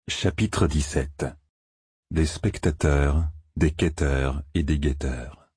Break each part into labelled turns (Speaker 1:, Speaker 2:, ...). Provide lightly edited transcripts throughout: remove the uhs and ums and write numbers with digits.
Speaker 1: Chapitre 17. Des spectateurs, des quêteurs et des guetteurs.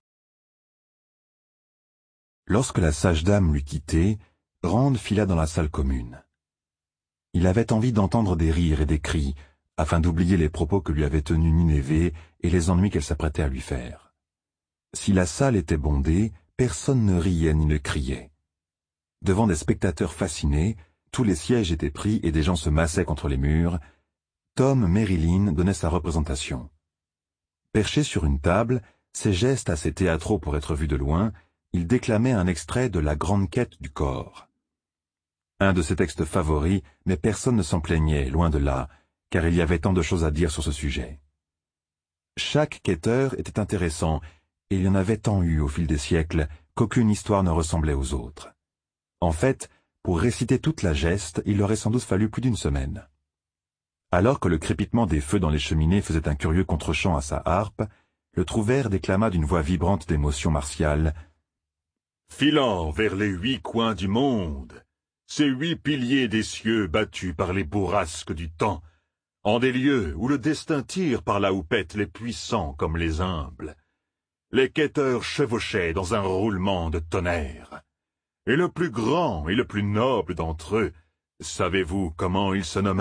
Speaker 1: Lorsque la sage dame l'eut quitté, Rand fila dans la salle commune. Il avait envie d'entendre des rires et des cris, afin d'oublier les propos que lui avait tenus Ninévé et les ennuis qu'elle s'apprêtait à lui faire. Si la salle était bondée, personne ne riait ni ne criait. Devant des spectateurs fascinés, tous les sièges étaient pris et des gens se massaient contre les murs. Tom Merrilin donnait sa représentation. Perché sur une table, ses gestes assez théâtraux pour être vus de loin, il déclamait un extrait de La Grande Quête du Corps. Un de ses textes favoris, mais personne ne s'en plaignait, loin de là, car il y avait tant de choses à dire sur ce sujet. Chaque quêteur était intéressant, et il y en avait tant eu au fil des siècles qu'aucune histoire ne ressemblait aux autres. En fait, pour réciter toute la geste, il aurait sans doute fallu plus d'une semaine. Alors que le crépitement des feux dans les cheminées faisait un curieux contre-champ à sa harpe, le trouvère déclama d'une voix vibrante d'émotion martiale.
Speaker 2: « Filant vers les 8 coins du monde, ces 8 piliers des cieux battus par les bourrasques du temps, en des lieux où le destin tire par la houppette les puissants comme les humbles, les quêteurs chevauchaient dans un roulement de tonnerre. Et le plus grand et le plus noble d'entre eux, savez-vous comment il se nommait ?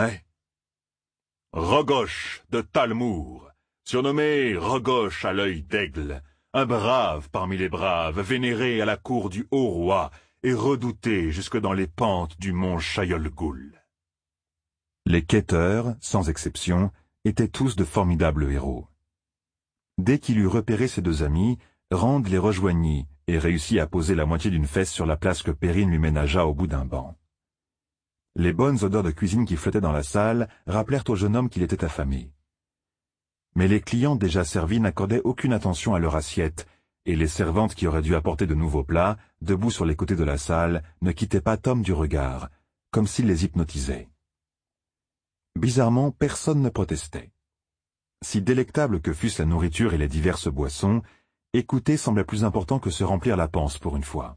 Speaker 2: Rogosh de Talmour, surnommé Rogosh à l'œil d'aigle, un brave parmi les braves, vénéré à la cour du haut roi et redouté jusque dans les pentes du mont Chayol-Goul.
Speaker 1: Les quêteurs, sans exception, étaient tous de formidables héros. Dès qu'il eut repéré ses deux amis, Rand les rejoignit et réussit à poser la moitié d'une fesse sur la place que Perrine lui ménagea au bout d'un banc. Les bonnes odeurs de cuisine qui flottaient dans la salle rappelèrent au jeune homme qu'il était affamé. Mais les clients déjà servis n'accordaient aucune attention à leur assiette, et les servantes qui auraient dû apporter de nouveaux plats, debout sur les côtés de la salle, ne quittaient pas Tom du regard, comme s'il les hypnotisait. Bizarrement, personne ne protestait. Si délectable que fussent la nourriture et les diverses boissons, écouter semblait plus important que se remplir la panse pour une fois.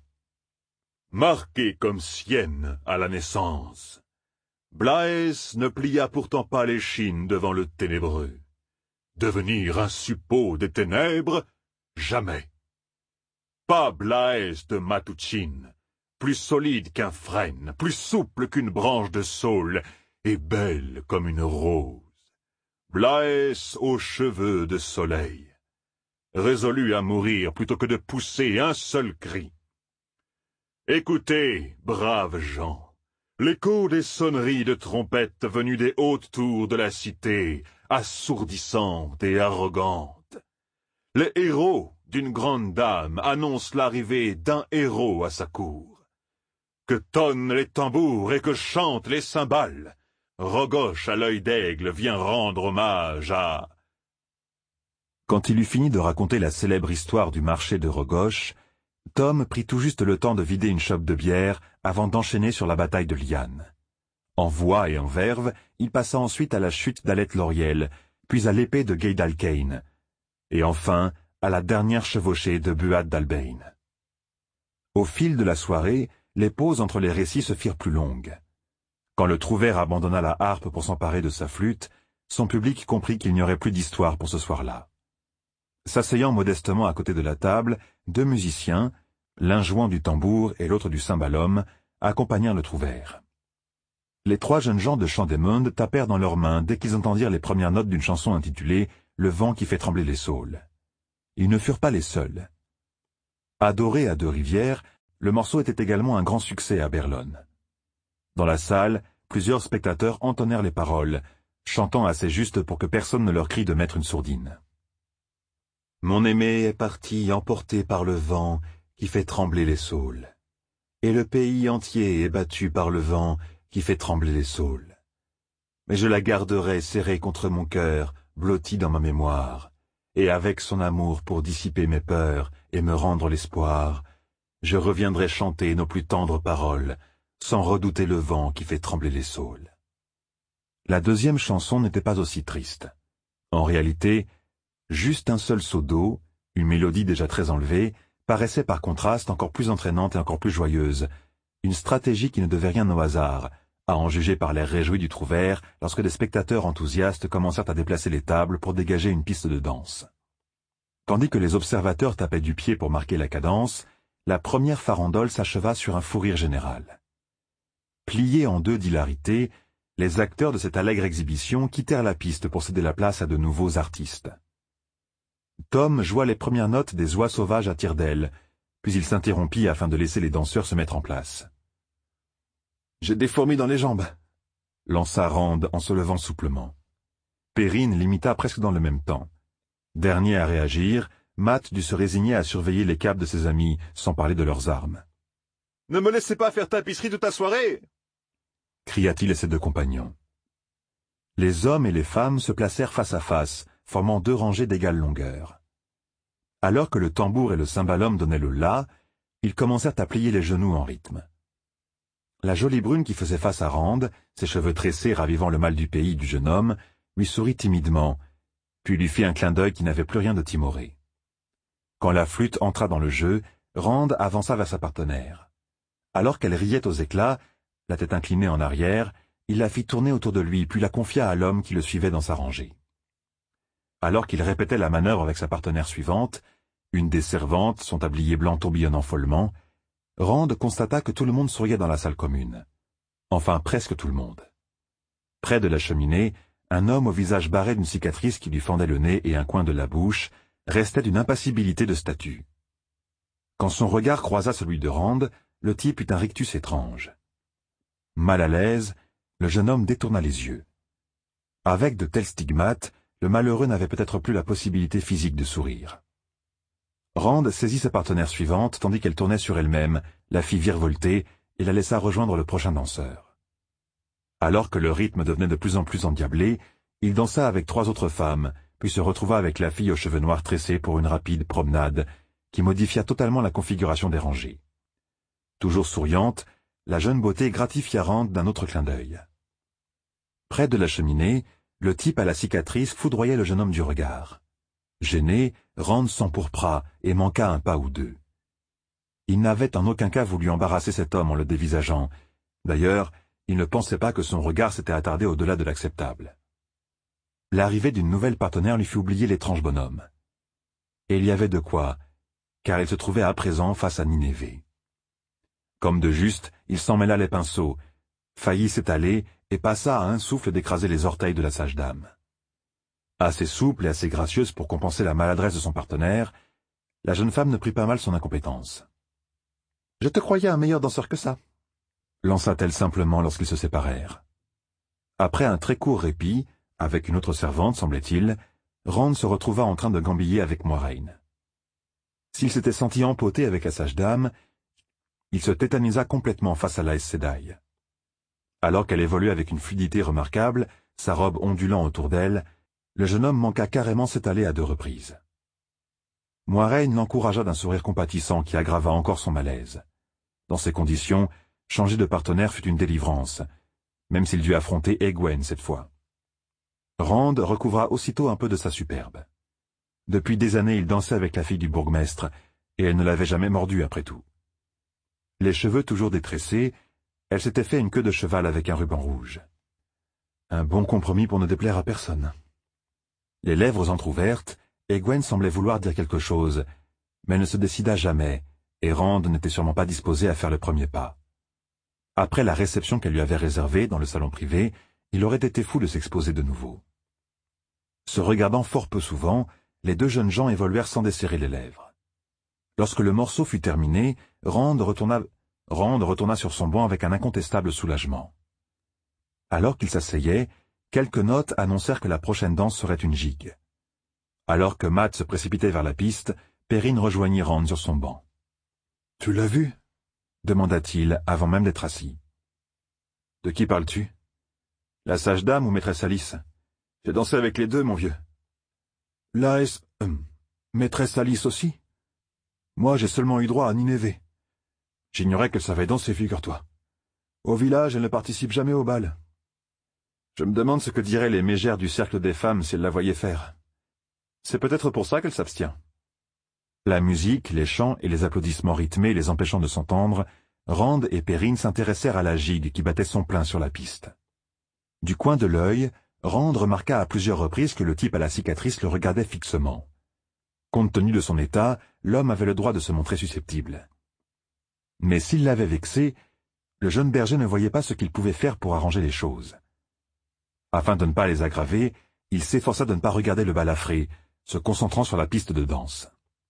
Speaker 2: Marqué comme sienne à la naissance, Blaès ne plia pourtant pas l'échine devant le ténébreux. Devenir un suppôt des ténèbres, jamais. Pas Blaès de Matuchin, plus solide qu'un frêne, plus souple qu'une branche de saule, et belle comme une rose. Blaès aux cheveux de soleil, résolu à mourir plutôt que de pousser un seul cri. Écoutez, braves gens, l'écho des sonneries de trompettes venues des hautes tours de la cité, assourdissantes et arrogantes. Les héros d'une grande dame annoncent l'arrivée d'un héros à sa cour. Que tonnent les tambours et que chantent les cymbales. Rogosh à l'œil d'aigle vient rendre hommage à...
Speaker 1: Quand il eut fini de raconter la célèbre histoire du marché de Rogosh, Tom prit tout juste le temps de vider une chope de bière avant d'enchaîner sur la bataille de Liane. En voix et en verve, il passa ensuite à la chute d'Aleth Loriel, puis à l'épée de Gaidal Kane, et enfin à la dernière chevauchée de Buad d'Albain. Au fil de la soirée, les pauses entre les récits se firent plus longues. Quand le trouvère abandonna la harpe pour s'emparer de sa flûte, son public comprit qu'il n'y aurait plus d'histoire pour ce soir-là. S'asseyant modestement à côté de la table, 2 musiciens, l'un jouant du tambour et l'autre du cymbalum, accompagnèrent le trouvère. Les 3 jeunes gens de Chandémonde tapèrent dans leurs mains dès qu'ils entendirent les premières notes d'une chanson intitulée « Le vent qui fait trembler les saules ». Ils ne furent pas les seuls. Adoré à Deux-Rivières, le morceau était également un grand succès à Berlone. Dans la salle, plusieurs spectateurs entonnèrent les paroles, chantant assez juste pour que personne ne leur crie de mettre une sourdine. Mon aimé est parti emporté par le vent qui fait trembler les saules. Et le pays entier est battu par le vent qui fait trembler les saules. Mais je la garderai serrée contre mon cœur, blottie dans ma mémoire, et avec son amour pour dissiper mes peurs et me rendre l'espoir, je reviendrai chanter nos plus tendres paroles, sans redouter le vent qui fait trembler les saules. La deuxième chanson n'était pas aussi triste. En réalité, juste un seul seau d'eau, une mélodie déjà très enlevée, paraissait par contraste encore plus entraînante et encore plus joyeuse, une stratégie qui ne devait rien au hasard, à en juger par l'air réjoui du trouvère lorsque des spectateurs enthousiastes commencèrent à déplacer les tables pour dégager une piste de danse. Tandis que les observateurs tapaient du pied pour marquer la cadence, la première farandole s'acheva sur un fou rire général. Pliés en deux d'hilarité, les acteurs de cette allègre exhibition quittèrent la piste pour céder la place à de nouveaux artistes. Tom joua les premières notes des oies sauvages à tire-d'aile, puis il s'interrompit afin de laisser les danseurs se mettre en place. « J'ai des fourmis dans les jambes !» lança Rand en se levant souplement. Perrine l'imita presque dans le même temps. Dernier à réagir, Matt dut se résigner à surveiller les capes de ses amis, sans parler de leurs armes.
Speaker 2: « Ne me laissez pas faire tapisserie toute la soirée !»
Speaker 1: cria-t-il à ses deux compagnons. Les hommes et les femmes se placèrent face à face, formant deux rangées d'égale longueur. Alors que le tambour et le cymbalum donnaient le la, ils commencèrent à plier les genoux en rythme. La jolie brune qui faisait face à Rand, ses cheveux tressés ravivant le mal du pays du jeune homme, lui sourit timidement, puis lui fit un clin d'œil qui n'avait plus rien de timoré. Quand la flûte entra dans le jeu, Rand avança vers sa partenaire. Alors qu'elle riait aux éclats, la tête inclinée en arrière, il la fit tourner autour de lui, puis la confia à l'homme qui le suivait dans sa rangée. Alors qu'il répétait la manœuvre avec sa partenaire suivante, une des servantes, son tablier blanc tourbillonnant follement, Rand constata que tout le monde souriait dans la salle commune. Enfin, presque tout le monde. Près de la cheminée, un homme au visage barré d'une cicatrice qui lui fendait le nez et un coin de la bouche restait d'une impassibilité de statue. Quand son regard croisa celui de Rand, le type eut un rictus étrange. Mal à l'aise, le jeune homme détourna les yeux. Avec de tels stigmates, le malheureux n'avait peut-être plus la possibilité physique de sourire. Rand saisit sa partenaire suivante tandis qu'elle tournait sur elle-même, la fit virevolter et la laissa rejoindre le prochain danseur. Alors que le rythme devenait de plus en plus endiablé, il dansa avec trois autres femmes, puis se retrouva avec la fille aux cheveux noirs tressés pour une rapide promenade qui modifia totalement la configuration des rangées. Toujours souriante, la jeune beauté gratifia Rand d'un autre clin d'œil. Près de la cheminée, le type à la cicatrice foudroyait le jeune homme du regard. Gêné, Rand s'empourpra et manqua un pas ou deux. Il n'avait en aucun cas voulu embarrasser cet homme en le dévisageant. D'ailleurs, il ne pensait pas que son regard s'était attardé au-delà de l'acceptable. L'arrivée d'une nouvelle partenaire lui fit oublier l'étrange bonhomme. Et il y avait de quoi, car il se trouvait à présent face à Nineveh. Comme de juste, il s'en mêla les pinceaux, faillit s'étaler et passa à un souffle d'écraser les orteils de la sage dame. Assez souple et assez gracieuse pour compenser la maladresse de son partenaire, la jeune femme ne prit pas mal son incompétence. « Je te croyais un meilleur danseur que ça », lança-t-elle simplement lorsqu'ils se séparèrent. Après un très court répit, avec une autre servante, semblait-il, Rand se retrouva en train de gambiller avec Moiraine. S'il s'était senti empoté avec la sage dame, il se tétanisa complètement face à la Aes Sedai. Alors qu'elle évoluait avec une fluidité remarquable, sa robe ondulant autour d'elle, le jeune homme manqua carrément s'étaler à 2 reprises. Moiraine l'encouragea d'un sourire compatissant qui aggrava encore son malaise. Dans ces conditions, changer de partenaire fut une délivrance, même s'il dut affronter Egwene cette fois. Rand recouvra aussitôt un peu de sa superbe. Depuis des années, il dansait avec la fille du bourgmestre, et elle ne l'avait jamais mordu après tout. Les cheveux toujours détressés, elle s'était fait une queue de cheval avec un ruban rouge. Un bon compromis pour ne déplaire à personne. Les lèvres entr'ouvertes, Egwene semblait vouloir dire quelque chose, mais elle ne se décida jamais, et Rand n'était sûrement pas disposé à faire le premier pas. Après la réception qu'elle lui avait réservée dans le salon privé, il aurait été fou de s'exposer de nouveau. Se regardant fort peu souvent, les deux jeunes gens évoluèrent sans desserrer les lèvres. Lorsque le morceau fut terminé, Rand retourna sur son banc avec un incontestable soulagement. Alors qu'il s'asseyait, quelques notes annoncèrent que la prochaine danse serait une gigue. Alors que Matt se précipitait vers la piste, Perrine rejoignit Rand sur son banc. « Tu l'as vu ?» demanda-t-il avant même d'être assis. « De qui parles-tu ?»« La sage dame ou maîtresse Alice ? J'ai dansé avec les deux, mon vieux. »« Maîtresse Alice aussi ? Moi, j'ai seulement eu droit à Nineveh. J'ignorais qu'elle savait danser, figure-toi. Au village, elle ne participe jamais au bal. Je me demande ce que diraient les mégères du cercle des femmes si elles la voyaient faire. C'est peut-être pour ça qu'elle s'abstient. » La musique, les chants et les applaudissements rythmés les empêchant de s'entendre, Rand et Perrine s'intéressèrent à la gigue qui battait son plein sur la piste. Du coin de l'œil, Rand remarqua à plusieurs reprises que le type à la cicatrice le regardait fixement. Compte tenu de son état, l'homme avait le droit de se montrer susceptible. Mais s'il l'avait vexé, le jeune berger ne voyait pas ce qu'il pouvait faire pour arranger les choses. Afin de ne pas les aggraver, il s'efforça de ne pas regarder le balafré, se concentrant sur la piste de danse.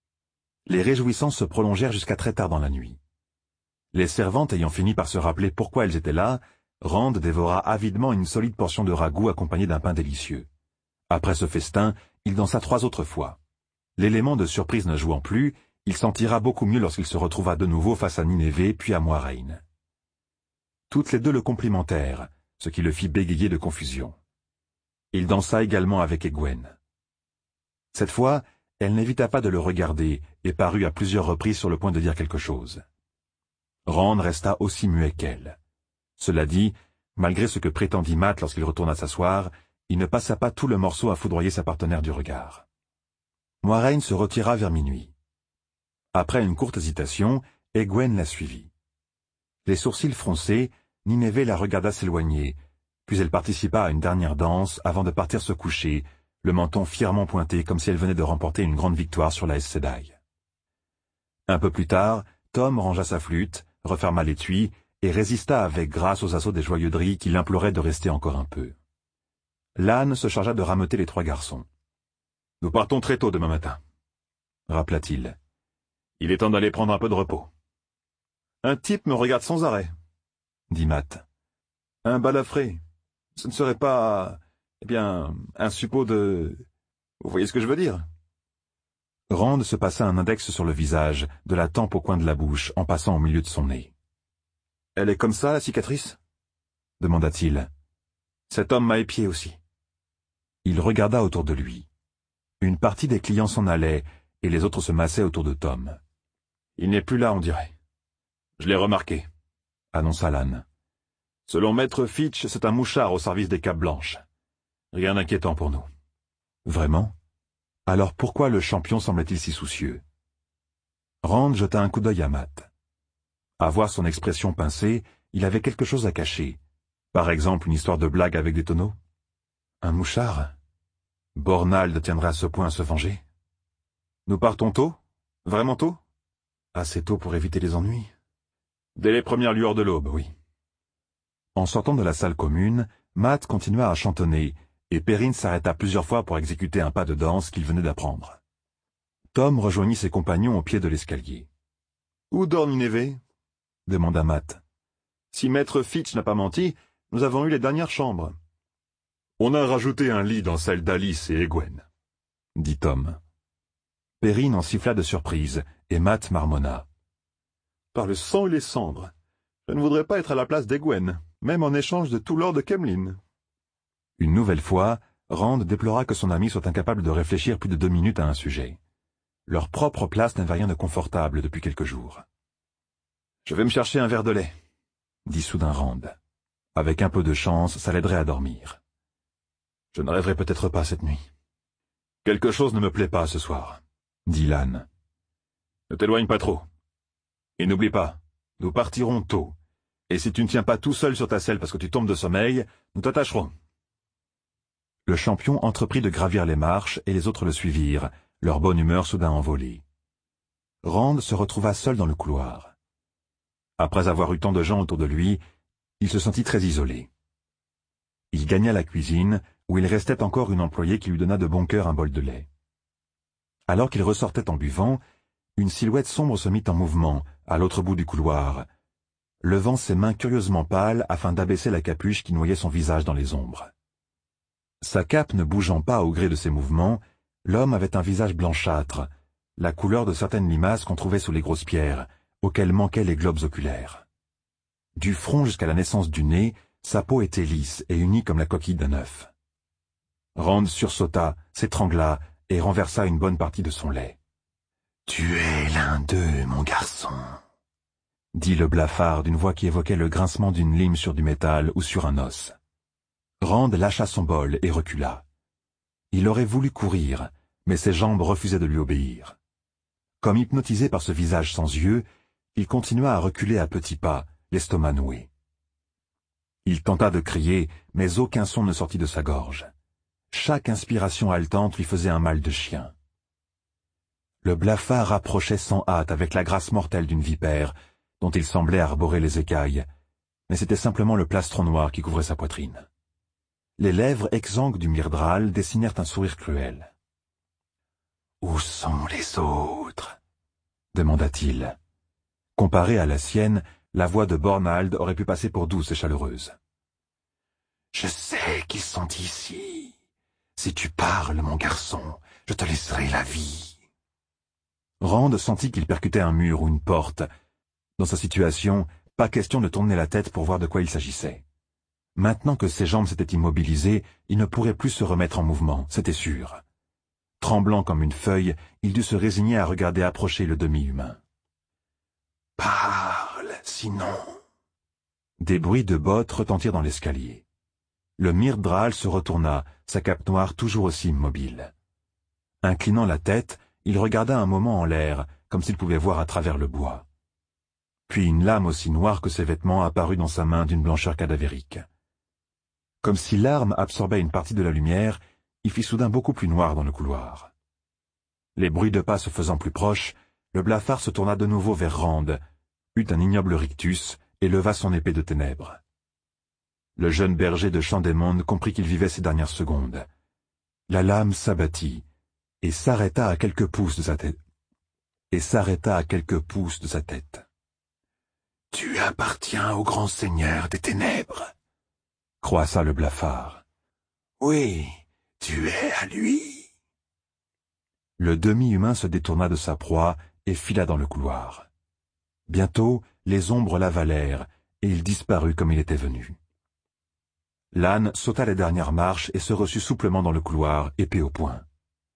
Speaker 1: Les réjouissances se prolongèrent jusqu'à très tard dans la nuit. Les servantes ayant fini par se rappeler pourquoi elles étaient là, Rand dévora avidement une solide portion de ragoût accompagnée d'un pain délicieux. Après ce festin, il dansa 3 autres fois. L'élément de surprise ne jouant plus, il s'en tira beaucoup mieux lorsqu'il se retrouva de nouveau face à Nineveh puis à Moiraine. Toutes les deux le complimentèrent, ce qui le fit bégayer de confusion. Il dansa également avec Egwene. Cette fois, elle n'évita pas de le regarder et parut à plusieurs reprises sur le point de dire quelque chose. Rand resta aussi muet qu'elle. Cela dit, malgré ce que prétendit Mat lorsqu'il retourna s'asseoir, il ne passa pas tout le morceau à foudroyer sa partenaire du regard. Moiraine se retira vers minuit. Après une courte hésitation, Egwene la suivit. Les sourcils froncés, Nineveh la regarda s'éloigner, puis elle participa à une dernière danse avant de partir se coucher, le menton fièrement pointé comme si elle venait de remporter une grande victoire sur la Aes Sedai. Un peu plus tard, Tom rangea sa flûte, referma l'étui et résista avec grâce aux assauts des joyeuderies qui l'imploraient de rester encore un peu. L'âne se chargea de rameuter les 3 garçons. « Nous partons très tôt demain matin, » rappela-t-il. « Il est temps d'aller prendre un peu de repos. »« Un type me regarde sans arrêt, » dit Mat. « Un balafré. Ce ne serait pas, un suppôt de... Vous voyez ce que je veux dire ?» Rand se passa un index sur le visage, de la tempe au coin de la bouche, en passant au milieu de son nez. « Elle est comme ça, la cicatrice ?» demanda-t-il. « Cet homme m'a épié aussi. » Il regarda autour de lui. Une partie des clients s'en allait, et les autres se massaient autour de Tom. « Il n'est plus là, on dirait. »« Je l'ai remarqué, » annonça l'âne. « Selon Maître Fitch, c'est un mouchard au service des Capes Blanches. Rien d'inquiétant pour nous. »« Vraiment ? Alors pourquoi le champion semblait-il si soucieux ?» Rand jeta un coup d'œil à Mat. À voir son expression pincée, il avait quelque chose à cacher. Par exemple, une histoire de blague avec des tonneaux. Un mouchard ? Bornald tiendrait à ce point à se venger. Nous partons tôt ? Vraiment tôt ? Assez tôt pour éviter les ennuis. Dès les premières lueurs de l'aube, oui. En sortant de la salle commune, Mat continua à chantonner, et Perrine s'arrêta plusieurs fois pour exécuter un pas de danse qu'il venait d'apprendre. Tom rejoignit ses compagnons au pied de l'escalier. « Où dort Nineveh ?» demanda Mat. « Si Maître Fitch n'a pas menti, nous avons eu les dernières chambres. »«
Speaker 2: On a rajouté un lit dans celle d'Alice et Egwene, »
Speaker 1: dit Tom. Perrine en siffla de surprise, et Mat marmonna. «
Speaker 2: Par le sang et les cendres, je ne voudrais pas être à la place d'Egwene, même en échange de tout l'or de Kemlyn. »
Speaker 1: Une nouvelle fois, Rand déplora que son ami soit incapable de réfléchir plus de 2 minutes à un sujet. Leur propre place n'avait rien de confortable depuis quelques jours. « Je vais me chercher un verre de lait, » dit soudain Rand. Avec un peu de chance, ça l'aiderait à dormir. « Je ne rêverai peut-être pas cette nuit. »« Quelque chose ne me plaît pas ce soir, » dit l'âne. « Ne t'éloigne pas trop. Et n'oublie pas, nous partirons tôt. Et si tu ne tiens pas tout seul sur ta selle parce que tu tombes de sommeil, nous t'attacherons. » Le champion entreprit de gravir les marches et les autres le suivirent, leur bonne humeur soudain envolée. Rand se retrouva seul dans le couloir. Après avoir eu tant de gens autour de lui, il se sentit très isolé. Il gagna la cuisine, où il restait encore une employée qui lui donna de bon cœur un bol de lait. Alors qu'il ressortait en buvant, une silhouette sombre se mit en mouvement, à l'autre bout du couloir, levant ses mains curieusement pâles afin d'abaisser la capuche qui noyait son visage dans les ombres. Sa cape ne bougeant pas au gré de ses mouvements, l'homme avait un visage blanchâtre, la couleur de certaines limaces qu'on trouvait sous les grosses pierres, auxquelles manquaient les globes oculaires. Du front jusqu'à la naissance du nez, sa peau était lisse et unie comme la coquille d'un œuf. Rand sursauta, s'étrangla et renversa une bonne partie de son lait. « Tu es l'un d'eux, mon garçon » dit le blafard d'une voix qui évoquait le grincement d'une lime sur du métal ou sur un os. Rand lâcha son bol et recula. Il aurait voulu courir, mais ses jambes refusaient de lui obéir. Comme hypnotisé par ce visage sans yeux, il continua à reculer à petits pas, l'estomac noué. Il tenta de crier, mais aucun son ne sortit de sa gorge. Chaque inspiration haletante lui faisait un mal de chien. Le blafard approchait sans hâte avec la grâce mortelle d'une vipère, dont il semblait arborer les écailles, mais c'était simplement le plastron noir qui couvrait sa poitrine. Les lèvres exsangues du Myrddraal dessinèrent un sourire cruel. « Où sont les autres ?» demanda-t-il. Comparée à la sienne, la voix de Bornhald aurait pu passer pour douce et chaleureuse. « Je sais qu'ils sont ici. Si tu parles, mon garçon, je te laisserai la vie. » Rand sentit qu'il percutait un mur ou une porte. Dans sa situation, pas question de tourner la tête pour voir de quoi il s'agissait. Maintenant que ses jambes s'étaient immobilisées, il ne pourrait plus se remettre en mouvement, c'était sûr. Tremblant comme une feuille, il dut se résigner à regarder approcher le demi-humain. « Parle, sinon... » Des bruits de bottes retentirent dans l'escalier. Le Myrddraal se retourna, sa cape noire toujours aussi immobile. Inclinant la tête, il regarda un moment en l'air, comme s'il pouvait voir à travers le bois. Puis une lame aussi noire que ses vêtements apparut dans sa main d'une blancheur cadavérique. Comme si l'arme absorbait une partie de la lumière, il fit soudain beaucoup plus noir dans le couloir. Les bruits de pas se faisant plus proches, le blafard se tourna de nouveau vers Rand, eut un ignoble rictus et leva son épée de ténèbres. Le jeune berger de Champ-des-Mondes comprit qu'il vivait ses dernières secondes. La lame s'abattit et s'arrêta à quelques pouces de sa tête. « Tu appartiens au grand seigneur des ténèbres, » croissa le blafard. « Oui, tu es à lui. » Le demi-humain se détourna de sa proie et fila dans le couloir. Bientôt, les ombres l'avalèrent, et il disparut comme il était venu. L'âne sauta les dernières marches et se reçut souplement dans le couloir, épée au poing.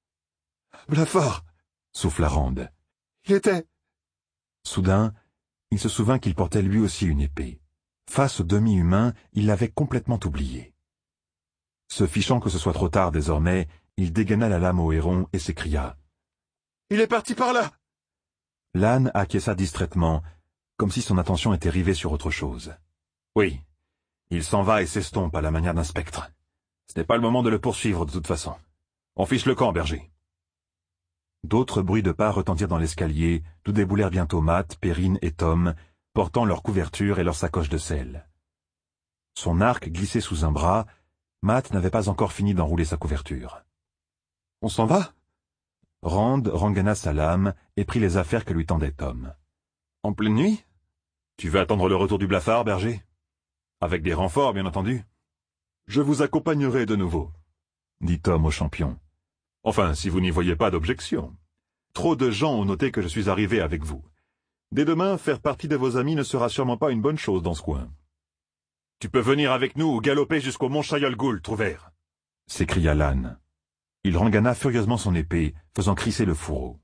Speaker 1: « Blafard !» souffla Rand. « Il était... » Soudain, il se souvint qu'il portait lui aussi une épée. Face au demi-humain, il l'avait complètement oublié. Se fichant que ce soit trop tard désormais, il dégaina la lame au héron et s'écria. « Il est parti par là !» L'âne acquiesça distraitement, comme si son attention était rivée sur autre chose. « Oui, il s'en va et s'estompe à la manière d'un spectre. Ce n'est pas le moment de le poursuivre de toute façon. On fiche le camp, berger. » D'autres bruits de pas retentirent dans l'escalier, d'où déboulèrent bientôt Matt, Perrine et Tom, portant leurs couvertures et leurs sacoches de sel. Son arc glissait sous un bras, Matt n'avait pas encore fini d'enrouler sa couverture. « On s'en va ?» Rand rengaina sa lame et prit les affaires que lui tendait Tom. « En pleine nuit ? Tu veux attendre le retour du blafard, berger ? Avec des renforts, bien entendu. »« Je vous accompagnerai de nouveau, » dit Tom au champion. « Enfin, si vous n'y voyez pas d'objection. Trop de gens ont noté que je suis arrivé avec vous. Dès demain, faire partie de vos amis ne sera sûrement pas une bonne chose dans ce coin. »« Tu peux venir avec nous ou galoper jusqu'au mont Shayol-Ghul, Trouvert !» s'écria l'âne. Il rengana furieusement son épée, faisant crisser le fourreau.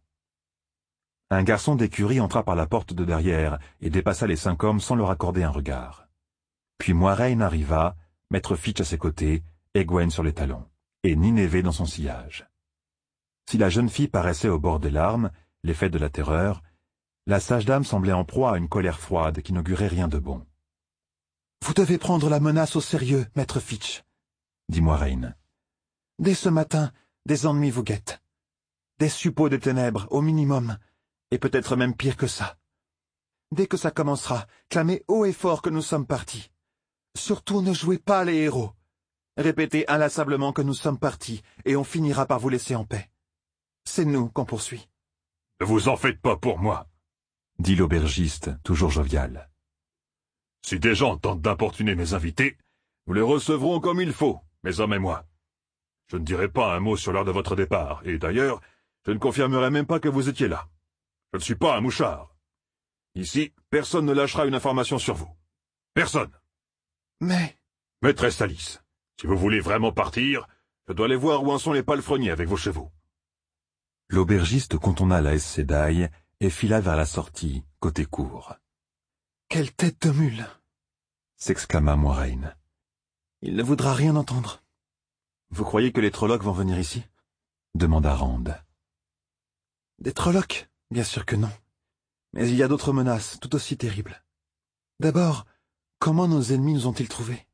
Speaker 1: Un garçon d'écurie entra par la porte de derrière et dépassa les 5 hommes sans leur accorder un regard. Puis Moiraine arriva, maître Fitch à ses côtés, Egwene sur les talons, et Nineveh dans son sillage. Si la jeune fille paraissait au bord des larmes, l'effet de la terreur, la sage dame semblait en proie à une colère froide qui n'augurait rien de bon. « Vous devez prendre la menace au sérieux, maître Fitch, » dit Moiraine. « Dès ce matin, des ennemis vous guettent. Des suppôts des ténèbres, au minimum, et peut-être même pire que ça. Dès que ça commencera, clamez haut et fort que nous sommes partis. Surtout ne jouez pas les héros. Répétez inlassablement que nous sommes partis, et on finira par vous laisser en paix. C'est nous qu'on poursuit. »« Ne vous en faites pas pour moi, » dit l'aubergiste, toujours jovial. « Si des gens tentent d'importuner mes invités, nous les recevrons comme il faut, mes hommes et moi. Je ne dirai pas un mot sur l'heure de votre départ, et d'ailleurs, je ne confirmerai même pas que vous étiez là. Je ne suis pas un mouchard. Ici, personne ne lâchera une information sur vous. Personne. Mais... Maîtresse Alice, si vous voulez vraiment partir, je dois aller voir où en sont les palefreniers avec vos chevaux. » L'aubergiste contourna la Aes Sedai et fila vers la sortie, côté cour. « Quelle tête de mule !» s'exclama Moiraine. « Il ne voudra rien entendre. »« Vous croyez que les Trollocs vont venir ici ?» demanda Rand. « Des Trollocs ? Bien sûr que non. Mais il y a d'autres menaces, tout aussi terribles. D'abord, comment nos ennemis nous ont-ils trouvés?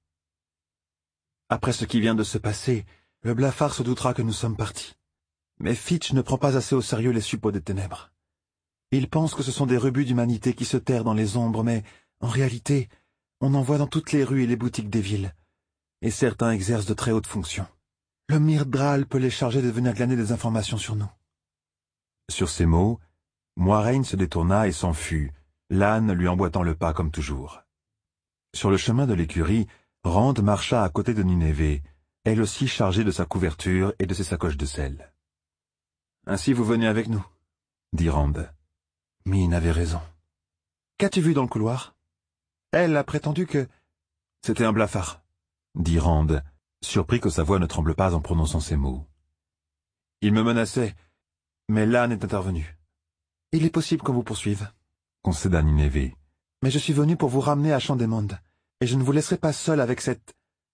Speaker 1: Après ce qui vient de se passer, le blafard se doutera que nous sommes partis. Mais Fitch ne prend pas assez au sérieux les suppôts des ténèbres. Il pense que ce sont des rebuts d'humanité qui se terrent dans les ombres, mais, en réalité, on en voit dans toutes les rues et les boutiques des villes. Et certains exercent de très hautes fonctions. Le Myrddraal peut les charger de venir glaner des informations sur nous. Sur ces mots, Moiraine se détourna et s'en fut, l'âne lui emboîtant le pas comme toujours. Sur le chemin de l'écurie, Rand marcha à côté de Nineveh, elle aussi chargée de sa couverture et de ses sacoches de sel. « Ainsi vous venez avec nous » dit Rand. Min avait raison. « Qu'as-tu vu dans le couloir ?» Elle a prétendu que... « C'était un blafard » dit Rand, surpris que sa voix ne tremble pas en prononçant ces mots. « Il me menaçait, mais l'âne est intervenu. »« Il est possible qu'on vous poursuive, » concéda Nineveh. « Mais je suis venu pour vous ramener à Champ-des-Mondes, et je ne vous laisserai pas seul avec cette...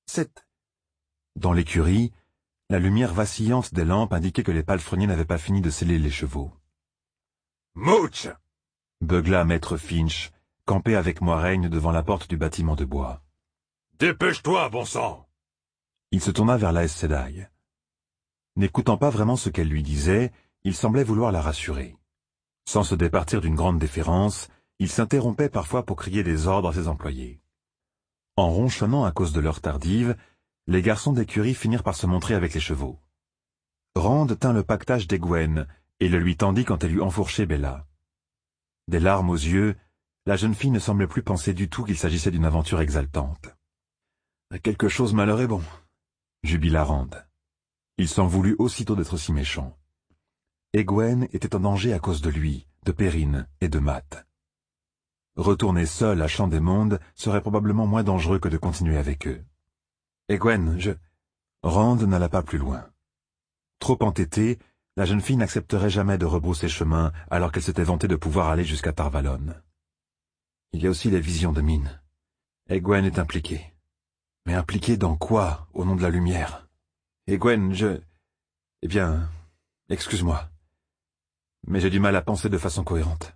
Speaker 1: Dans l'écurie, la lumière vacillante des lampes indiquait que les palefreniers n'avaient pas fini de sceller les chevaux.
Speaker 2: « Mouch !»
Speaker 1: beugla maître Finch, campé avec Moiraine devant la porte du bâtiment de bois.
Speaker 2: « Dépêche-toi, bon sang !»
Speaker 1: Il se tourna vers la Aes Sedai. N'écoutant pas vraiment ce qu'elle lui disait, il semblait vouloir la rassurer. Sans se départir d'une grande déférence, il s'interrompait parfois pour crier des ordres à ses employés. En ronchonnant à cause de l'heure tardive, les garçons d'écurie finirent par se montrer avec les chevaux. Rand tint le paquetage d'Egwene et le lui tendit quand elle eut enfourché Bella. Des larmes aux yeux, la jeune fille ne semblait plus penser du tout qu'il s'agissait d'une aventure exaltante. « Quelque chose malheur est bon », jubila Rand. Il s'en voulut aussitôt d'être si méchant. Egwene était en danger à cause de lui, de Perrine et de Mat. Retourner seul à Champ-des-Mondes serait probablement moins dangereux que de continuer avec eux. Egwene, Rand n'alla pas plus loin. Trop entêtée, la jeune fille n'accepterait jamais de rebrousser chemin alors qu'elle s'était vantée de pouvoir aller jusqu'à Tar-Valon. Il y a aussi les visions de Min. Egwene est impliquée. Mais impliquée dans quoi, au nom de la lumière? Egwene, Eh bien, excuse-moi. Mais j'ai du mal à penser de façon cohérente.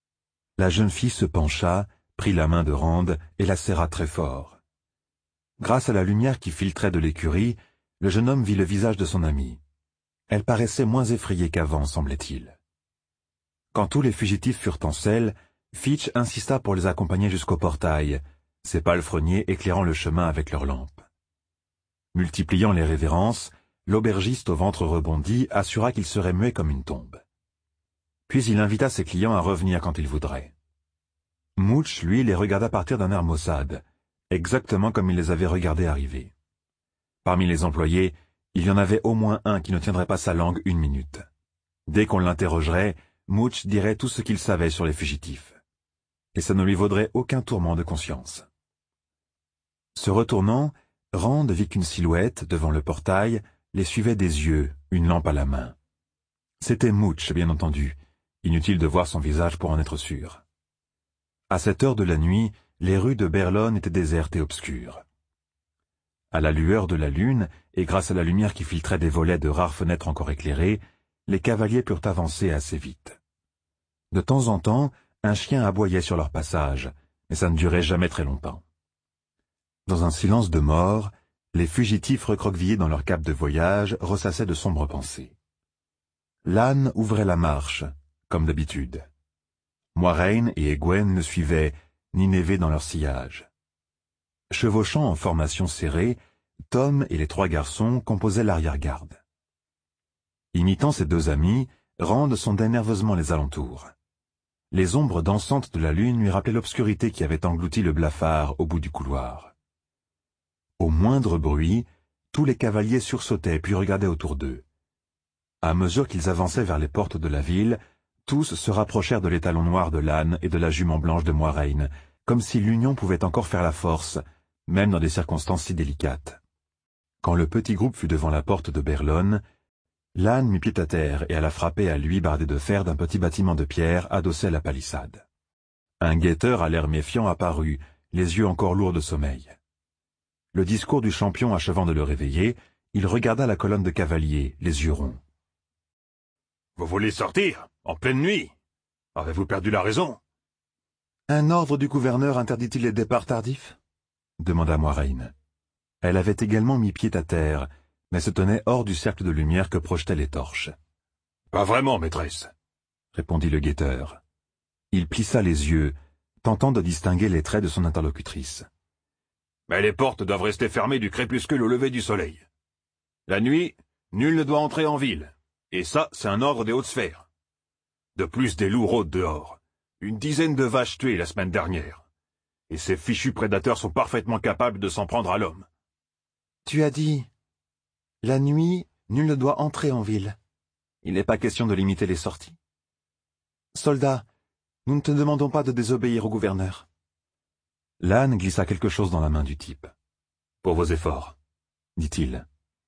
Speaker 1: La jeune fille se pencha, prit la main de Rand et la serra très fort. Grâce à la lumière qui filtrait de l'écurie, le jeune homme vit le visage de son amie. Elle paraissait moins effrayée qu'avant, semblait-il. Quand tous les fugitifs furent en selle, Fitch insista pour les accompagner jusqu'au portail, ses palefreniers éclairant le chemin avec leurs lampes. Multipliant les révérences, l'aubergiste au ventre rebondi assura qu'il serait muet comme une tombe. Puis il invita ses clients à revenir quand ils voudraient. Mouch, lui, les regarda partir d'un air maussade, exactement comme il les avait regardés arriver. Parmi les employés, il y en avait au moins un qui ne tiendrait pas sa langue une minute. Dès qu'on l'interrogerait, Mouch dirait tout ce qu'il savait sur les fugitifs. Et ça ne lui vaudrait aucun tourment de conscience. Se retournant, Rand vit qu'une silhouette, devant le portail, les suivait des yeux, une lampe à la main. C'était Mouch, bien entendu. Inutile de voir son visage pour en être sûr. À cette heure de la nuit, les rues de Berlon étaient désertes et obscures. À la lueur de la lune, et grâce à la lumière qui filtrait des volets de rares fenêtres encore éclairées, les cavaliers purent avancer assez vite. De temps en temps, un chien aboyait sur leur passage, mais ça ne durait jamais très longtemps. Dans un silence de mort, les fugitifs recroquevillés dans leurs capes de voyage ressassaient de sombres pensées. L'âne ouvrait la marche, comme d'habitude. Moiraine et Egwene le suivaient, Nineveh dans leur sillage. Chevauchant en formation serrée, Tom et les trois garçons composaient l'arrière-garde. Imitant ses deux amis, Rand sondait nerveusement les alentours. Les ombres dansantes de la lune lui rappelaient l'obscurité qui avait englouti le blafard au bout du couloir. Au moindre bruit, tous les cavaliers sursautaient puis regardaient autour d'eux. À mesure qu'ils avançaient vers les portes de la ville, tous se rapprochèrent de l'étalon noir de l'âne et de la jument blanche de Moiraine, comme si l'union pouvait encore faire la force, même dans des circonstances si délicates. Quand le petit groupe fut devant la porte de Berlon, l'âne mit pied à terre et alla frapper à l'huis bardé de fer d'un petit bâtiment de pierre adossé à la palissade. Un guetteur à l'air méfiant apparut, les yeux encore lourds de sommeil. Le discours du champion achevant de le réveiller, il regarda la colonne de cavaliers, les yeux ronds.
Speaker 2: « Vous voulez sortir, en pleine nuit? Avez-vous perdu la raison?
Speaker 1: Un ordre du gouverneur interdit-il les départs tardifs? Demanda Moiraine. Elle avait également mis pied à terre, mais se tenait hors du cercle de lumière que projetaient les torches.
Speaker 2: Pas vraiment, maîtresse,
Speaker 1: répondit le guetteur. Il plissa les yeux, tentant de distinguer les traits de son interlocutrice.
Speaker 2: Mais les portes doivent rester fermées du crépuscule au lever du soleil. La nuit, nul ne doit entrer en ville, et ça, c'est un ordre des hautes sphères. De plus, des loups rôdent dehors. Une dizaine de vaches tuées la semaine dernière. Et ces fichus prédateurs sont parfaitement capables de s'en prendre à l'homme.
Speaker 1: Tu as dit, la nuit, nul ne doit entrer en ville. Il n'est pas question de limiter les sorties. Soldat, nous ne te demandons pas de désobéir au gouverneur. L'âne glissa quelque chose dans la main du type.
Speaker 2: Pour vos efforts,
Speaker 1: dit-il.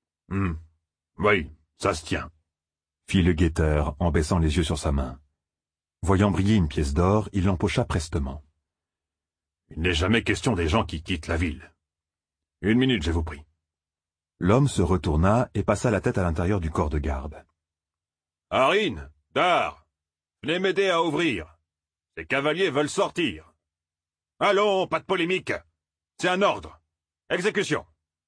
Speaker 2: Oui, ça se tient,
Speaker 1: fit le guetteur en baissant les yeux sur sa main. Voyant briller une pièce d'or, il l'empocha prestement.
Speaker 2: Il n'est jamais question des gens qui quittent la ville. 1 minute, je vous prie.
Speaker 1: L'homme se retourna et passa la tête à l'intérieur du corps de garde.
Speaker 2: Harine, Dar, venez m'aider à ouvrir. Ces cavaliers veulent sortir. Allons, pas de polémique. C'est un ordre. Exécution.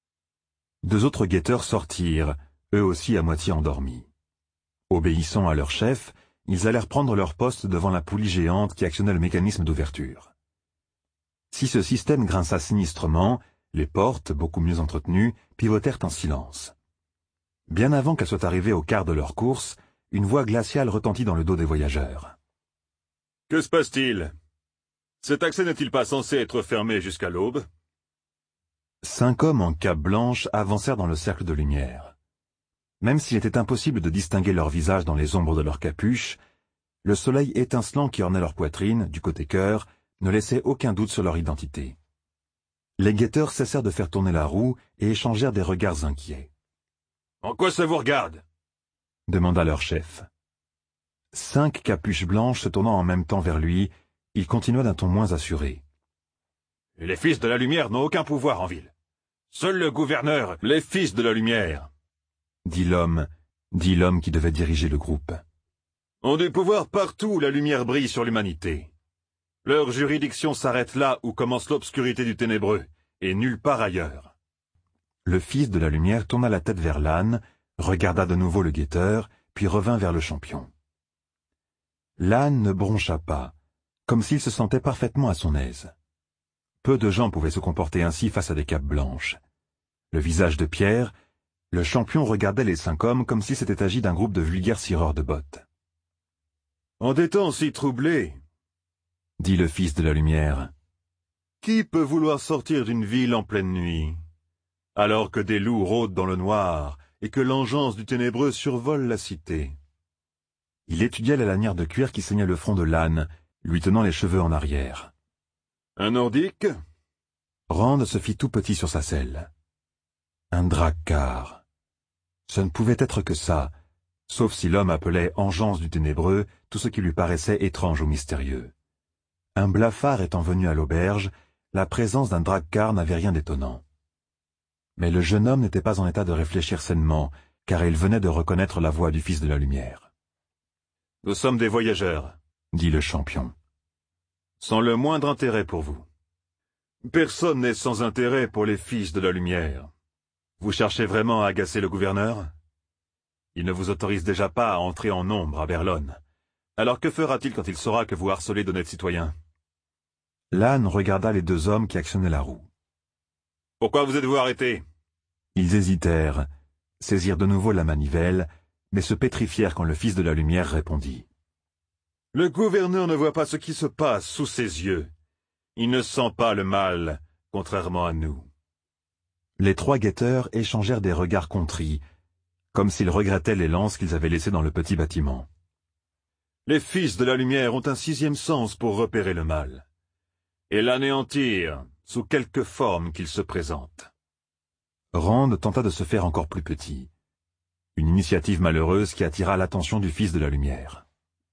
Speaker 1: 2 autres guetteurs sortirent, eux aussi à moitié endormis. Obéissant à leur chef, ils allèrent prendre leur poste devant la poulie géante qui actionnait le mécanisme d'ouverture. Si ce système grinça sinistrement, les portes, beaucoup mieux entretenues, pivotèrent en silence. Bien avant qu'elles soient arrivées au quart de leur course, une voix glaciale retentit dans le dos des voyageurs.
Speaker 2: « Que se passe-t-il? Cet accès n'est-il pas censé être fermé jusqu'à l'aube »
Speaker 1: 5 hommes en cape blanche avancèrent dans le cercle de lumière. Même s'il était impossible de distinguer leurs visages dans les ombres de leurs capuches, le soleil étincelant qui ornait leur poitrine, du côté cœur, ne laissait aucun doute sur leur identité. Les guetteurs cessèrent de faire tourner la roue et échangèrent des regards inquiets.
Speaker 2: « En quoi ça vous regarde »
Speaker 1: demanda leur chef. 5 capuches blanches se tournant en même temps vers lui, il continua d'un ton moins assuré.
Speaker 2: « Les fils de la lumière n'ont aucun pouvoir en ville. Seul le gouverneur, les fils de la lumière,
Speaker 1: dit l'homme qui devait diriger le groupe,
Speaker 2: ont du pouvoir partout où la lumière brille sur l'humanité. Leur juridiction s'arrête là où commence l'obscurité du ténébreux, et nulle part ailleurs. »
Speaker 1: Le fils de la lumière tourna la tête vers l'âne, regarda de nouveau le guetteur, puis revint vers le champion. L'âne ne broncha pas, comme s'il se sentait parfaitement à son aise. Peu de gens pouvaient se comporter ainsi face à des capes blanches. Le visage de pierre, le champion regardait les 5 hommes comme s'il s'était agi d'un groupe de vulgaires cireurs de bottes.
Speaker 2: « En des temps si troublés,
Speaker 1: dit le fils de la lumière,
Speaker 2: qui peut vouloir sortir d'une ville en pleine nuit, alors que des loups rôdent dans le noir et que l'engeance du ténébreux survole la cité ?»
Speaker 1: Il étudiait la lanière de cuir qui saignait le front de l'âne, lui tenant les cheveux en arrière.
Speaker 2: « Un nordique »
Speaker 1: Rand se fit tout petit sur sa selle. Un Drakkar. Ce ne pouvait être que ça, sauf si l'homme appelait engeance du ténébreux tout ce qui lui paraissait étrange ou mystérieux. Un blafard étant venu à l'auberge, la présence d'un Drakkar n'avait rien d'étonnant. Mais le jeune homme n'était pas en état de réfléchir sainement, car il venait de reconnaître la voix du fils de la lumière.
Speaker 2: « Nous sommes des voyageurs, »
Speaker 1: dit le champion.
Speaker 2: « Sans le moindre intérêt pour vous. Personne n'est sans intérêt pour les fils de la lumière. Vous cherchez vraiment à agacer le gouverneur? Il ne vous autorise déjà pas à entrer en nombre à Berlone. Alors que fera-t-il quand il saura que vous harcelez d'honnêtes citoyens »
Speaker 1: L'âne regarda les 2 hommes qui actionnaient la roue.
Speaker 2: « Pourquoi vous êtes-vous arrêtés »
Speaker 1: Ils hésitèrent, saisirent de nouveau la manivelle, mais se pétrifièrent quand le fils de la lumière répondit.
Speaker 2: « Le gouverneur ne voit pas ce qui se passe sous ses yeux. Il ne sent pas le mal, contrairement à nous. »
Speaker 1: Les 3 guetteurs échangèrent des regards contrits, comme s'ils regrettaient les lances qu'ils avaient laissées dans le petit bâtiment.
Speaker 2: « Les fils de la lumière ont un 6e sens pour repérer le mal, et l'anéantir sous quelque forme qu'il se présente. »
Speaker 1: Rand tenta de se faire encore plus petit. Une initiative malheureuse qui attira l'attention du fils de la lumière.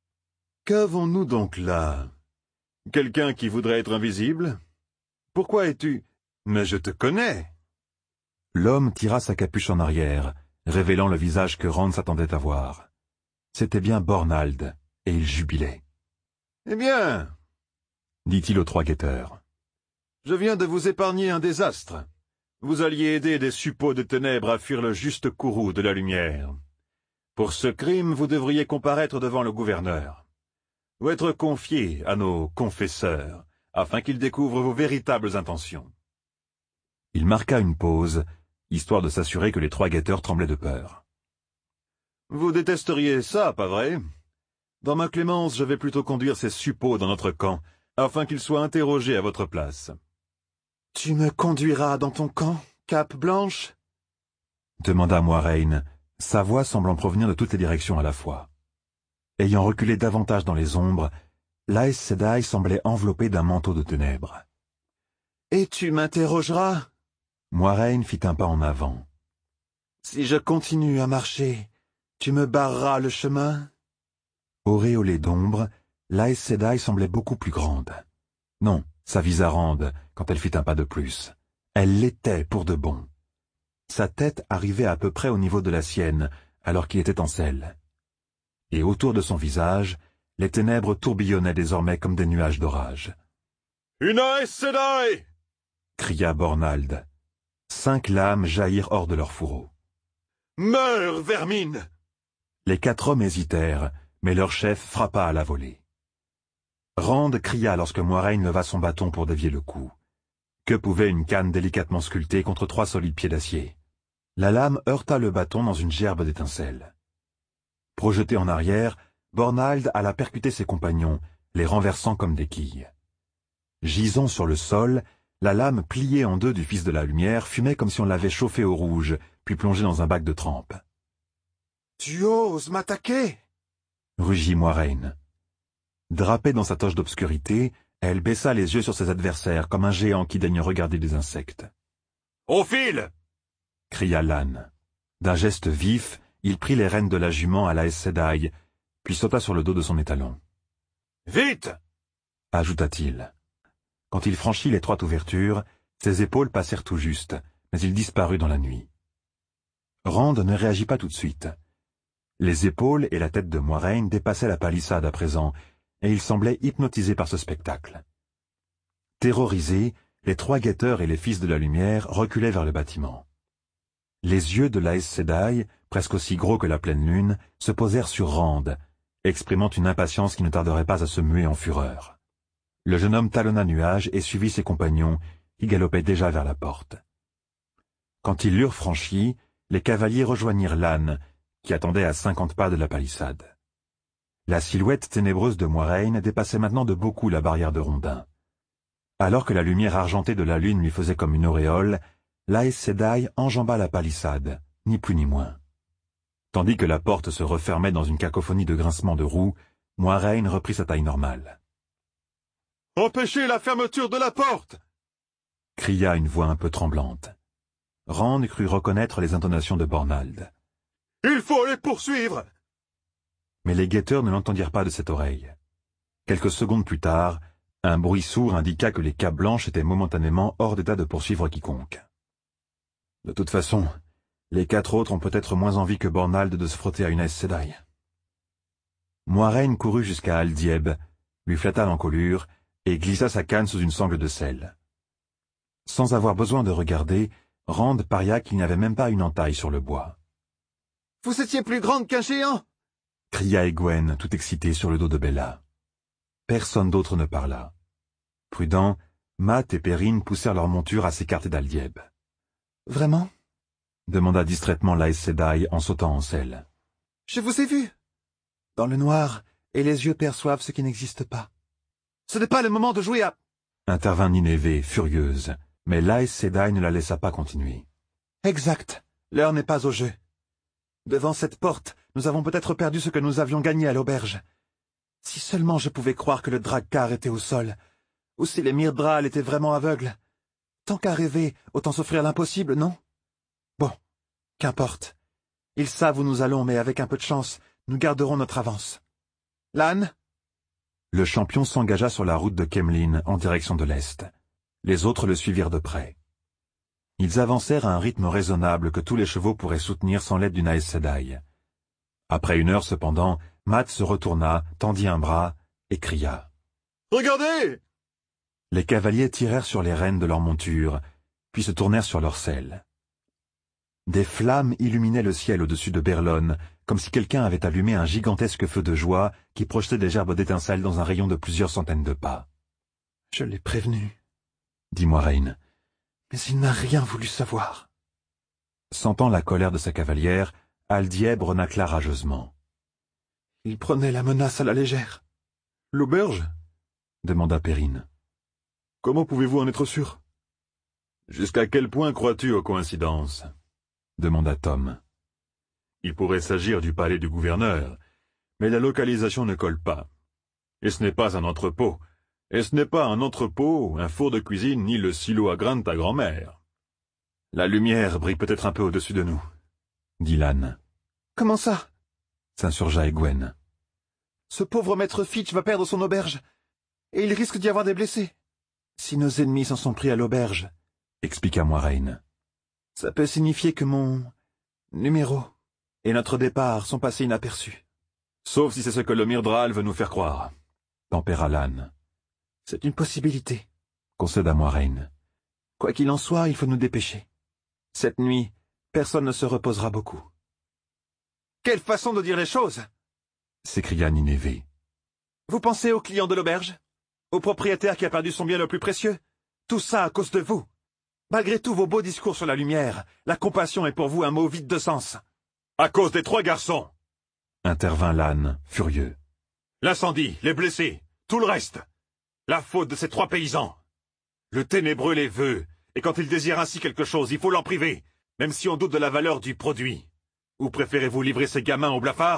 Speaker 2: « Qu'avons-nous donc là? Quelqu'un qui voudrait être invisible? Pourquoi es-tu... Mais je te connais !»
Speaker 1: L'homme tira sa capuche en arrière, révélant le visage que Rand s'attendait à voir. C'était bien Bornald, et il jubilait.
Speaker 2: Eh bien,
Speaker 1: dit-il aux trois guetteurs,
Speaker 2: je viens de vous épargner un désastre. Vous alliez aider des suppôts de ténèbres à fuir le juste courroux de la lumière. Pour ce crime, vous devriez comparaître devant le gouverneur, ou être confié à nos confesseurs, afin qu'ils découvrent vos véritables intentions.
Speaker 1: Il marqua une pause, histoire de s'assurer que les trois guetteurs tremblaient de peur.
Speaker 2: Vous détesteriez ça, pas vrai? Dans ma clémence, je vais plutôt conduire ces suppôts dans notre camp, afin qu'ils soient interrogés à votre place.
Speaker 3: « Tu me conduiras dans ton camp, Cape Blanche ?»
Speaker 1: demanda Moiraine, sa voix semblant provenir de toutes les directions à la fois. Ayant reculé davantage dans les ombres, l'Aes Sedai semblait enveloppé d'un manteau de ténèbres.
Speaker 3: « Et tu m'interrogeras ?»
Speaker 1: Moiraine fit un pas en avant.
Speaker 3: « Si je continue à marcher, tu me barreras le chemin ?»
Speaker 1: Auréolée d'ombre, l'Aes Sedai semblait beaucoup plus grande. Non, s'avisa Rand quand elle fit un pas de plus. Elle l'était pour de bon. Sa tête arrivait à peu près au niveau de la sienne, alors qu'il était en selle. Et autour de son visage, les ténèbres tourbillonnaient désormais comme des nuages d'orage.
Speaker 2: « Une Aes Sedai !»
Speaker 1: cria Bornald. 5 lames jaillirent hors de leurs fourreaux.
Speaker 2: « Meurs, vermine !»
Speaker 1: Les 4 hommes hésitèrent, mais leur chef frappa à la volée. Rand cria lorsque Moiraine leva son bâton pour dévier le coup. Que pouvait une canne délicatement sculptée contre 3 solides pieds d'acier? La lame heurta le bâton dans une gerbe d'étincelles. Projeté en arrière, Bornald alla percuter ses compagnons, les renversant comme des quilles. Gisant sur le sol, la lame pliée en deux du Fils de la Lumière fumait comme si on l'avait chauffée au rouge, puis plongée dans un bac de trempe.
Speaker 3: « Tu oses m'attaquer ?»
Speaker 1: rugit Moiraine. Drapée dans sa toche d'obscurité, elle baissa les yeux sur ses adversaires comme un géant qui daigne regarder des insectes.
Speaker 2: « Au fil !»
Speaker 1: cria Lan. D'un geste vif, il prit les rênes de la jument à la Aes Sedai, puis sauta sur le dos de son étalon.
Speaker 2: « Vite !»
Speaker 1: ajouta-t-il. Quand il franchit l'étroite ouverture, ses épaules passèrent tout juste, mais il disparut dans la nuit. Rand ne réagit pas tout de suite. Les épaules et la tête de Moiraine dépassaient la palissade à présent, et il semblait hypnotisé par ce spectacle. Terrorisés, les 3 guetteurs et les Fils de la Lumière reculaient vers le bâtiment. Les yeux de l'Aes Sedai, presque aussi gros que la pleine lune, se posèrent sur Rand, exprimant une impatience qui ne tarderait pas à se muer en fureur. Le jeune homme talonna nuage et suivit ses compagnons, qui galopaient déjà vers la porte. Quand ils l'eurent franchi, les cavaliers rejoignirent Lan, qui attendait à 50 pas de la palissade. La silhouette ténébreuse de Moiraine dépassait maintenant de beaucoup la barrière de Rondin. Alors que la lumière argentée de la lune lui faisait comme une auréole, l'Aes Sedai enjamba la palissade, ni plus ni moins. Tandis que la porte se refermait dans une cacophonie de grincements de roues, Moiraine reprit sa taille normale.
Speaker 2: « Empêchez la fermeture de la porte !»
Speaker 1: cria une voix un peu tremblante. Rand crut reconnaître les intonations de Bornald.
Speaker 2: « Il faut les poursuivre !»
Speaker 1: Mais les guetteurs ne l'entendirent pas de cette oreille. Quelques secondes plus tard, un bruit sourd indiqua que les capes blanches étaient momentanément hors d'état de poursuivre quiconque. De toute façon, les 4 autres ont peut-être moins envie que Bornald de se frotter à une Aes Sedai. Moiraine courut jusqu'à Aldieb, lui flatta l'encolure et glissa sa canne sous une sangle de sel. Sans avoir besoin de regarder, Rand paria qu'il n'y avait même pas une entaille sur le bois.
Speaker 3: « Vous étiez plus grande qu'un géant !»
Speaker 1: cria Egwene, tout excitée sur le dos de Bella. Personne d'autre ne parla. Prudent, Mat et Perrine poussèrent leur monture à s'écarter d'Aldieb.
Speaker 3: « Vraiment ?»
Speaker 1: demanda distraitement l'Aes Sedai en sautant en selle.
Speaker 3: « Je vous ai vu. Dans le noir, et les yeux perçoivent ce qui n'existe pas. Ce n'est pas le moment de jouer à... »
Speaker 1: intervint Nineveh, furieuse, mais l'Aes Sedai ne la laissa pas continuer.
Speaker 3: « Exact. L'heure n'est pas au jeu. Devant cette porte, nous avons peut-être perdu ce que nous avions gagné à l'auberge. Si seulement je pouvais croire que le Drakkar était au sol, ou si les Myrddraal étaient vraiment aveugles. Tant qu'à rêver, autant s'offrir l'impossible, non? Bon, qu'importe. Ils savent où nous allons, mais avec un peu de chance, nous garderons notre avance. Lan?
Speaker 1: Le champion s'engagea sur la route de Kemlin en direction de l'est. Les autres le suivirent de près. Ils avancèrent à un rythme raisonnable que tous les chevaux pourraient soutenir sans l'aide d'une Aes Sedai. Après 1 heure cependant, Mat se retourna, tendit un bras et cria.
Speaker 2: Regardez!
Speaker 1: Les cavaliers tirèrent sur les rênes de leur monture, puis se tournèrent sur leurs selles. Des flammes illuminaient le ciel au-dessus de Berlone, comme si quelqu'un avait allumé un gigantesque feu de joie qui projetait des gerbes d'étincelles dans un rayon de plusieurs centaines de pas.
Speaker 3: « Je l'ai prévenu, »
Speaker 1: dit Moiraine.
Speaker 3: « mais il n'a rien voulu savoir. »
Speaker 1: Sentant la colère de sa cavalière, Aldieb renâcla rageusement.
Speaker 3: « Il prenait la menace à la légère. »«
Speaker 2: L'auberge »
Speaker 1: demanda Perrine.
Speaker 2: « Comment pouvez-vous en être sûr ?»« Jusqu'à quel point crois-tu aux coïncidences ?»
Speaker 1: demanda Tom.
Speaker 2: « Il pourrait s'agir du palais du gouverneur, mais la localisation ne colle pas. Et ce n'est pas un entrepôt. Et ce n'est pas un entrepôt, un four de cuisine, ni le silo à grains de ta grand-mère. »«
Speaker 1: La lumière brille peut-être un peu au-dessus de nous, » dit Lan.
Speaker 3: « Comment ça ?»
Speaker 1: s'insurgea Egwene.
Speaker 3: « Ce pauvre maître Fitch va perdre son auberge, et il risque d'y avoir des blessés. Si nos ennemis s'en sont pris à l'auberge, »
Speaker 1: expliqua Moiraine,
Speaker 3: « ça peut signifier que mon numéro et notre départ sont passés inaperçus. »«
Speaker 2: Sauf si c'est ce que le Myrddraal veut nous faire croire, »
Speaker 1: tempéra Lan.
Speaker 3: « C'est une possibilité, »
Speaker 1: concéda Moiraine.
Speaker 3: « Quoi qu'il en soit, il faut nous dépêcher. Cette nuit, personne ne se reposera beaucoup. »« Quelle façon de dire les choses !»
Speaker 1: s'écria Nineveh.
Speaker 3: « Vous pensez au client de l'auberge? Au propriétaire qui a perdu son bien le plus précieux? Tout ça à cause de vous. Malgré tous vos beaux discours sur la lumière, la compassion est pour vous un mot vide de sens. »«
Speaker 2: À cause des 3 garçons !»
Speaker 1: intervint Lan, furieux.
Speaker 2: « L'incendie, les blessés, tout le reste. La faute de ces 3 paysans. Le ténébreux les veut, et quand il désire ainsi quelque chose, il faut l'en priver, même si on doute de la valeur du produit. Ou préférez-vous livrer ces gamins aux blafards ?»«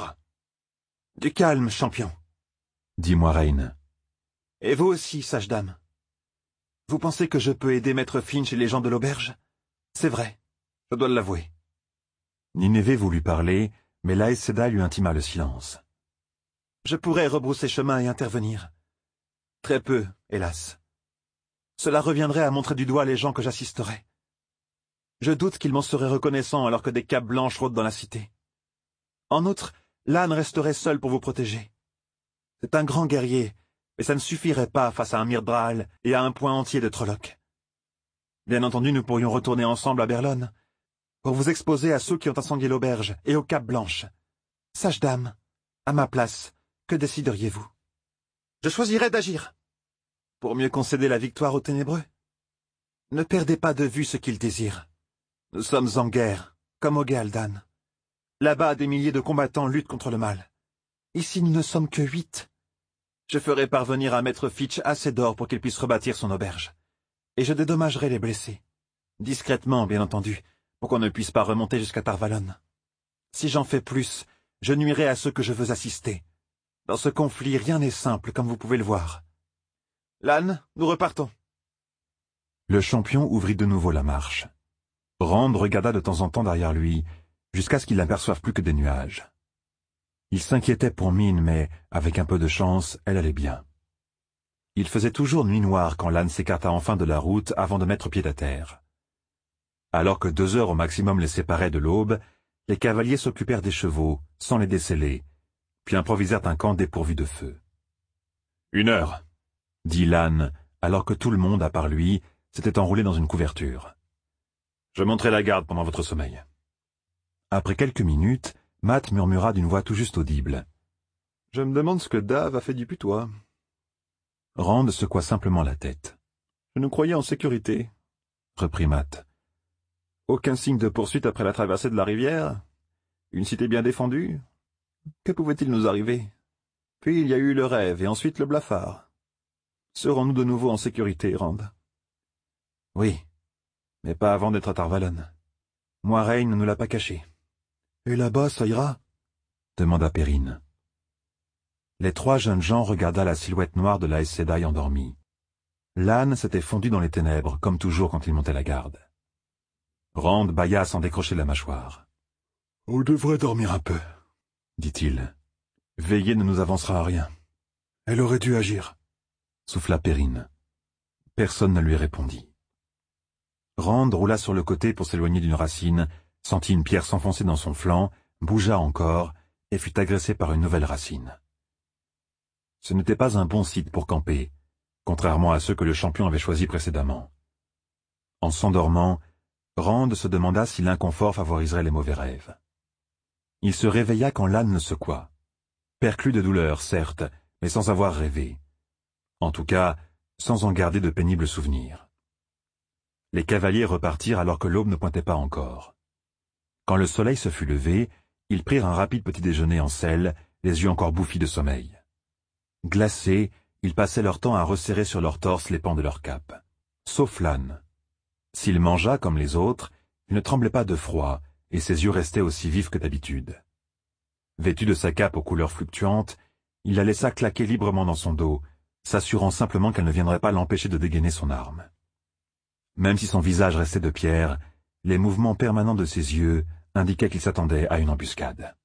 Speaker 3: Du calme, champion, »
Speaker 1: dit Moiraine.
Speaker 3: « Et vous aussi, sage dame. Vous pensez que je peux aider Maître Finch et les gens de l'auberge? C'est vrai, je dois l'avouer. »
Speaker 1: Nineveh voulut parler, mais l'Aes Sedai lui intima le silence.
Speaker 3: « Je pourrais rebrousser chemin et intervenir. Très peu, hélas. Cela reviendrait à montrer du doigt les gens que j'assisterais. Je doute qu'ils m'en seraient reconnaissants alors que des capes blanches rôdent dans la cité. En outre, Lan resterait seul pour vous protéger. C'est un grand guerrier, mais ça ne suffirait pas face à un Myrddraal et à un point entier de Trollocs. Bien entendu, nous pourrions retourner ensemble à Berlone, pour vous exposer à ceux qui ont incendié l'auberge et aux capes blanches. Sage dame, à ma place, que décideriez-vous? Je choisirais d'agir, pour mieux concéder la victoire aux ténébreux. Ne perdez pas de vue ce qu'ils désirent. Nous sommes en guerre, comme au Géaldan. Là-bas, des milliers de combattants luttent contre le mal. Ici, nous ne sommes que 8. Je ferai parvenir à Maître Fitch assez d'or pour qu'il puisse rebâtir son auberge. Et je dédommagerai les blessés. Discrètement, bien entendu, pour qu'on ne puisse pas remonter jusqu'à Tarvalon. Si j'en fais plus, je nuirai à ceux que je veux assister. Dans ce conflit, rien n'est simple, comme vous pouvez le voir. Lan, nous repartons.
Speaker 1: Le champion ouvrit de nouveau la marche. Rand regarda de temps en temps derrière lui, jusqu'à ce qu'il n'aperçoive plus que des nuages. Il s'inquiétait pour Mine, mais, avec un peu de chance, elle allait bien. Il faisait toujours nuit noire quand Lan s'écarta enfin de la route avant de mettre pied à terre. Alors que 2 heures au maximum les séparaient de l'aube, les cavaliers s'occupèrent des chevaux, sans les déceler, puis improvisèrent un camp dépourvu de feu.
Speaker 2: 1 heure,
Speaker 1: dit Lan, alors que tout le monde, à part lui, s'était enroulé dans une couverture.
Speaker 2: Je monterai la garde pendant votre sommeil.
Speaker 1: Après quelques minutes, Matt murmura d'une voix tout juste audible.
Speaker 3: « Je me demande ce que Dave a fait du putois. »
Speaker 1: Rand secoua simplement la tête.
Speaker 3: « Je nous croyais en sécurité, »
Speaker 1: reprit Matt.
Speaker 3: « Aucun signe de poursuite après la traversée de la rivière. Une cité bien défendue. Que pouvait-il nous arriver? Puis il y a eu le rêve et ensuite le blafard. Serons-nous de nouveau en sécurité, Rand? »
Speaker 1: Oui, mais pas avant d'être à Tarvalon. Moiraine ne nous l'a pas caché.
Speaker 3: « Et là-bas, ça ira ?»
Speaker 1: demanda Perrine. Les 3 jeunes gens regarda la silhouette noire de l'Aes Sedai endormie. Lan s'était fondu dans les ténèbres, comme toujours quand il montait la garde. Rand bâilla sans décrocher la mâchoire.
Speaker 3: « On devrait dormir un peu, »
Speaker 1: dit-il. « Veiller ne nous avancera à rien. »«
Speaker 3: Elle aurait dû agir, »
Speaker 1: souffla Perrine. Personne ne lui répondit. Rand roula sur le côté pour s'éloigner d'une racine, sentit une pierre s'enfoncer dans son flanc, bougea encore, et fut agressé par une nouvelle racine. Ce n'était pas un bon site pour camper, contrairement à ceux que le champion avait choisis précédemment. En s'endormant, Rand se demanda si l'inconfort favoriserait les mauvais rêves. Il se réveilla quand l'âne le secoua. Perclus de douleur, certes, mais sans avoir rêvé. En tout cas, sans en garder de pénibles souvenirs. Les cavaliers repartirent alors que l'aube ne pointait pas encore. Quand le soleil se fut levé, ils prirent un rapide petit déjeuner en selle, les yeux encore bouffis de sommeil. Glacés, ils passaient leur temps à resserrer sur leur torse les pans de leur cape. Sauf l'âne. S'il mangea comme les autres, il ne tremblait pas de froid, et ses yeux restaient aussi vifs que d'habitude. Vêtu de sa cape aux couleurs fluctuantes, il la laissa claquer librement dans son dos, s'assurant simplement qu'elle ne viendrait pas l'empêcher de dégainer son arme. Même si son visage restait de pierre, les mouvements permanents de ses yeux indiquaient qu'il s'attendait à une embuscade.